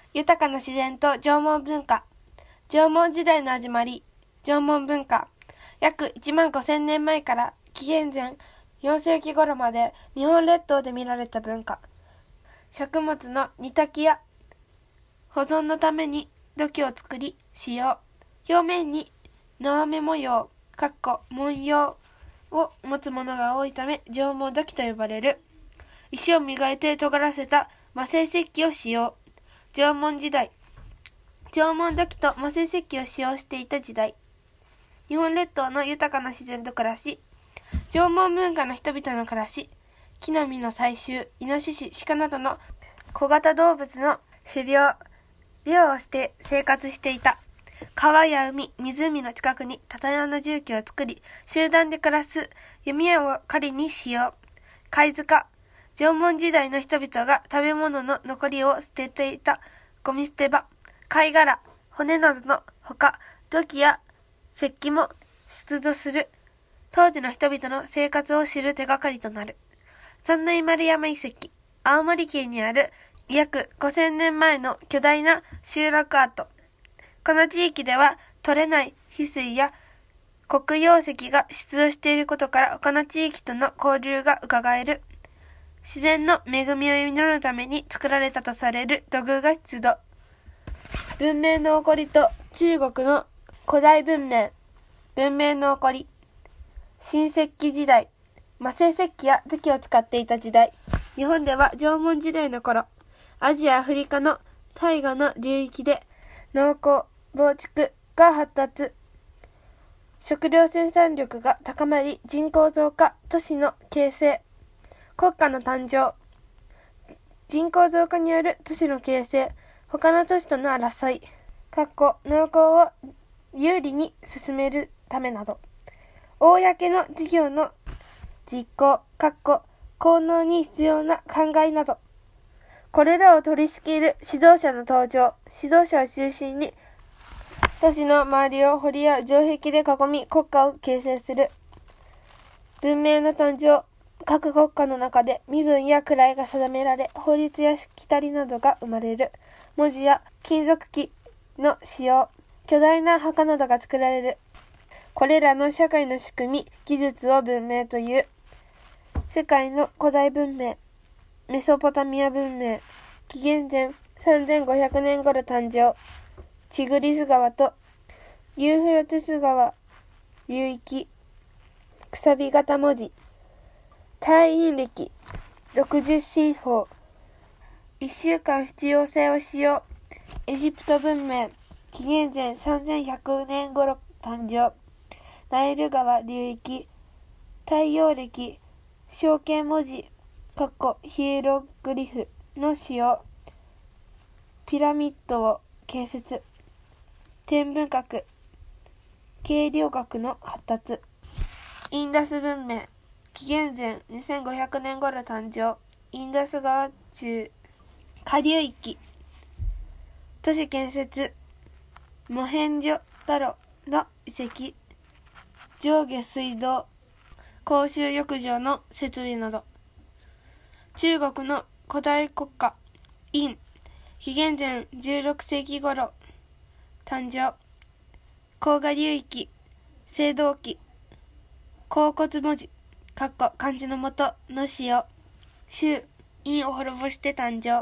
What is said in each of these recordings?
豊かな自然と縄文文化。縄文時代の始まり。縄文文化。約1万5000年前から紀元前4世紀頃まで日本列島で見られた文化。食物の煮炊きや保存のために土器を作り使用。表面に縄目模様、文様を持つものが多いため縄文土器と呼ばれる。石を磨いて尖らせた磨製石器を使用。縄文時代。縄文土器と磨製石器を使用していた時代。日本列島の豊かな自然と暮らし。縄文文化の人々の暮らし。木の実の採集、イノシシ、鹿などの小型動物の狩猟、漁をして生活していた。川や海、湖の近くに縦穴住居を作り、集団で暮らす弓矢を狩りに使用。貝塚。縄文時代の人々が食べ物の残りを捨てていたゴミ捨て場。貝殻、骨などのほか、土器や石器も出土する。当時の人々の生活を知る手がかりとなる。三内丸山遺跡。青森県にある約5000年前の巨大な集落跡。この地域では取れない翡翠や黒曜石が出土していることから他の地域との交流が伺える。自然の恵みを祈るために作られたとされる土偶が出土。文明の起こりと中国の古代文明。文明の起こり。新石器時代。磨製石器や土器を使っていた時代。日本では縄文時代の頃、アジア、アフリカの大河の流域で農耕、牧畜が発達。食料生産力が高まり、人口増加、都市の形成。国家の誕生。人口増加による都市の形成。他の都市との争い。農耕を有利に進めるためなど。公の事業の実行。効能に必要な考えなど。これらを取り仕切る指導者の登場。指導者を中心に都市の周りを堀や城壁で囲み国家を形成する。文明の誕生。各国家の中で身分や位が定められ、法律やしきたりなどが生まれる。文字や金属器の使用。巨大な墓などが作られる。これらの社会の仕組み、技術を文明という。世界の古代文明。メソポタミア文明。紀元前3500年頃誕生。チグリス川とユーフラテス川流域。くさび型文字。太陰暦。60進法。1週間必要性を使用。エジプト文明。紀元前3100年頃誕生。ナイル川流域。太陽暦。象形文字。ヒエログリフの使用。ピラミッドを建設。天文学。計量学の発達。インダス文明。紀元前2500年頃誕生。インダス川中下流域。都市建設。モヘンジョダロの遺跡。上下水道。公衆浴場の設備など。中国の古代国家。殷。紀元前16世紀頃誕生。黄河流域。青銅器。甲骨文字。漢字の元の使用。周。殷を滅ぼして誕生。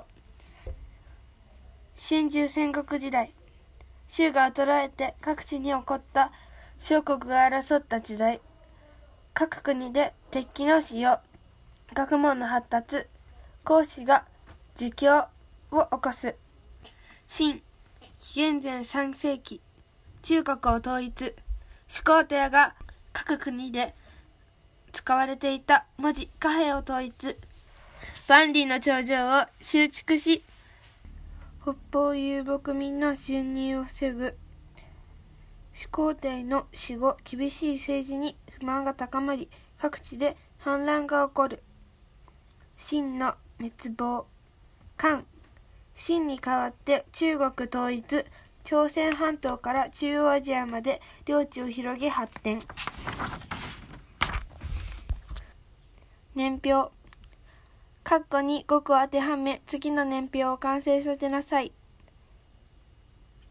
春秋戦国時代。周が衰えて各地に起こった諸国が争った時代。各国で鉄器の使用。学問の発達。孔子が儒教を起こす。秦。紀元前3世紀。中国を統一。始皇帝が各国で使われていた文字貨幣を統一。万里の長城を修築し、北方遊牧民の侵入を防ぐ。始皇帝の死後、厳しい政治に不満が高まり、各地で反乱が起こる。秦の滅亡。漢。秦に代わって中国統一。朝鮮半島から中央アジアまで領地を広げ発展。年表。括弧に語句を当てはめ、次の年表を完成させなさい。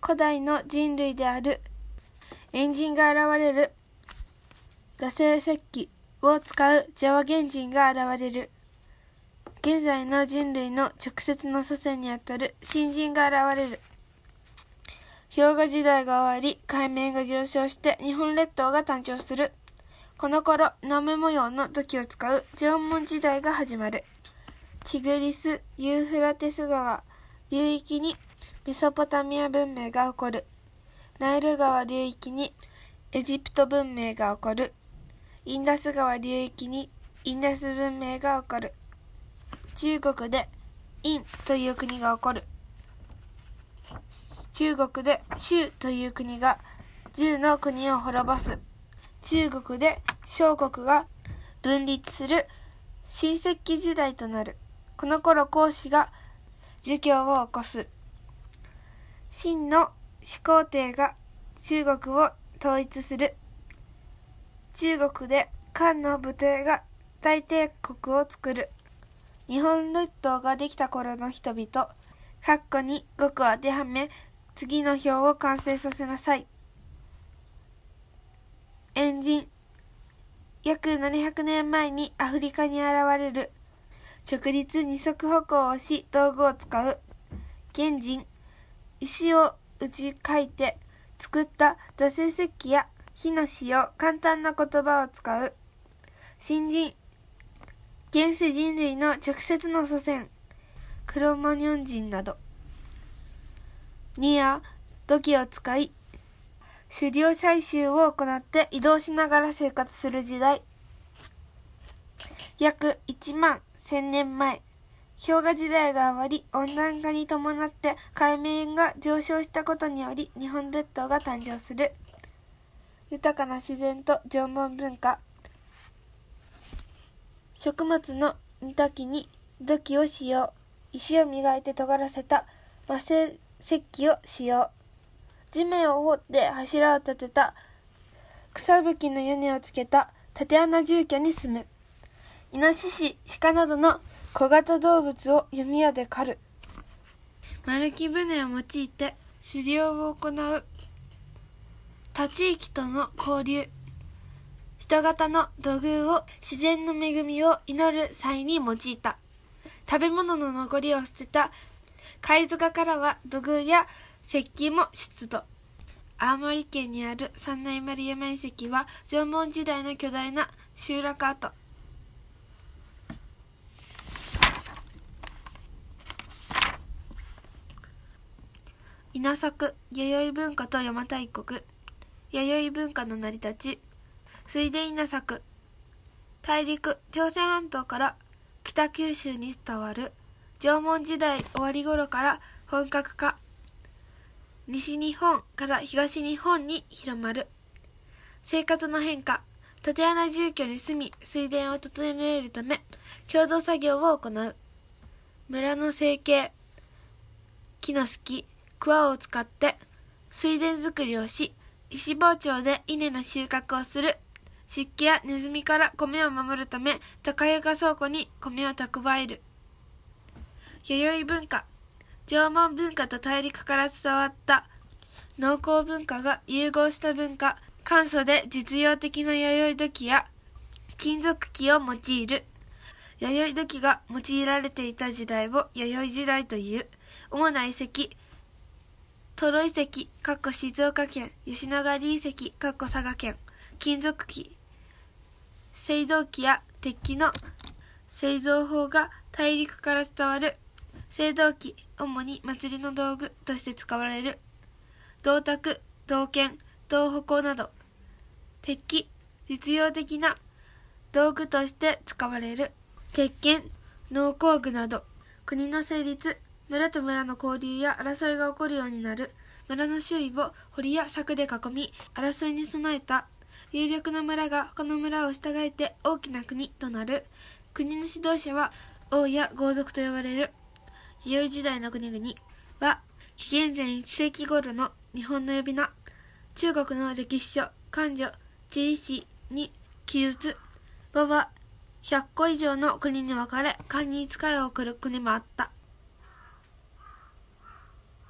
古代の人類である猿人が現れる。惰性石器を使うジャワ原人が現れる。現在の人類の直接の祖先にあたる新人が現れる。氷河時代が終わり、海面が上昇して日本列島が誕生する。この頃、波模様の土器を使う縄文時代が始まる。チグリス・ユーフラテス川流域にメソポタミア文明が起こる。ナイル川流域にエジプト文明が起こる。インダス川流域にインダス文明が起こる。中国で殷という国が起こる。中国で周という国が10の国を滅ぼす。中国で小国が分立する新石器時代となる。この頃孔子が儒教を起こす。秦の始皇帝が中国を統一する。中国で漢の武帝が大帝国を作る。日本列島ができた頃の人々、括弧に語句を当てはめ、次の表を完成させなさい。猿人。約700年前にアフリカに現れる。直立二足歩行をし、道具を使う。原人。石を打ち書いて作った惰性石器や火の使用、簡単な言葉を使う。新人。現世人類の直接の祖先、クロマニョン人など。2や土器を使い、狩猟採集を行って移動しながら生活する時代。約1万1000年前、氷河時代が終わり、温暖化に伴って海面が上昇したことにより日本列島が誕生する。豊かな自然と縄文文化。食物の煮炊きに土器を使用。石を磨いて尖らせた和製石器を使用。地面を掘って柱を立てた草吹きの屋根をつけた竪穴住居に住む。イノシシ、鹿などの小型動物を弓矢で狩る。丸木舟を用いて狩猟を行う。他地域との交流。人型の土偶を自然の恵みを祈る際に用いた。食べ物の残りを捨てた貝塚からは土偶や石器も出土。青森県にある三内丸山遺跡は縄文時代の巨大な集落跡。稲作、弥生文化と邪馬台国。弥生文化の成り立ち。水田稲作。大陸、朝鮮半島から北九州に伝わる。縄文時代終わり頃から本格化。西日本から東日本に広まる。生活の変化。竪穴住居に住み、水田を整えるため、共同作業を行う。村の生計。木のすき、桑を使って水田作りをし、石包丁で稲の収穫をする。湿気やネズミから米を守るため、高床倉庫に米を蓄える。弥生文化。縄文文化と大陸から伝わった農耕文化が融合した文化。簡素で実用的な弥生土器や金属器を用いる。弥生土器が用いられていた時代を弥生時代という。主な遺跡。トロ遺跡、静岡県、吉野ヶ里遺跡、佐賀県。金属器。青銅器や鉄器の製造法が大陸から伝わる。青銅器、主に祭りの道具として使われる。銅鐸、銅剣、銅矛など。鉄器、実用的な道具として使われる。鉄剣、農工具など。国の成立、村と村の交流や争いが起こるようになる。村の周囲を堀や柵で囲み、争いに備えた。有力な村が他の村を従えて大きな国となる。国の指導者は王や豪族と呼ばれる。弥生時代の国々は紀元前1世紀頃の日本の呼び名。中国の歴史書漢書地理史に記述。和は100個以上の国に分かれ、漢に使いを送る国もあった。